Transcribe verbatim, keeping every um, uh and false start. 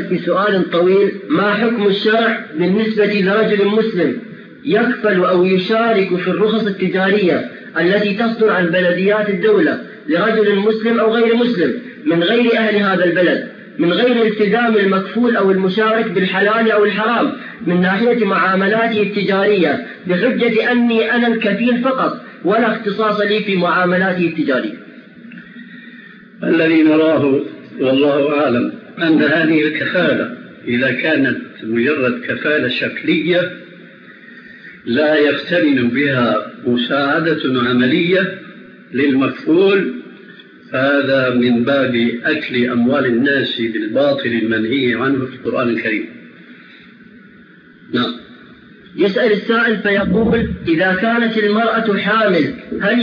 بسؤال طويل: ما حكم الشرع بالنسبة لرجل مسلم يكفل أو يشارك في الرخص التجارية التي تصدر عن بلديات الدولة لرجل مسلم أو غير مسلم من غير أهل هذا البلد، من غير التزام المكفول أو المشارك بالحلال أو الحرام من ناحية معاملاته التجارية، بحجة أني أنا الكفيل فقط ولا اختصاص لي في معاملاته التجارية؟ الذي نراه والله أعلم أن هذه الكفالة إذا كانت مجرد كفالة شكلية لا يقترن بها مساعدة عملية للمكفول، هذا من باب أكل أموال الناس بالباطل المنهي عنه في القرآن الكريم. نعم. يسأل السائل فيقول: إذا كانت المرأة حامل هل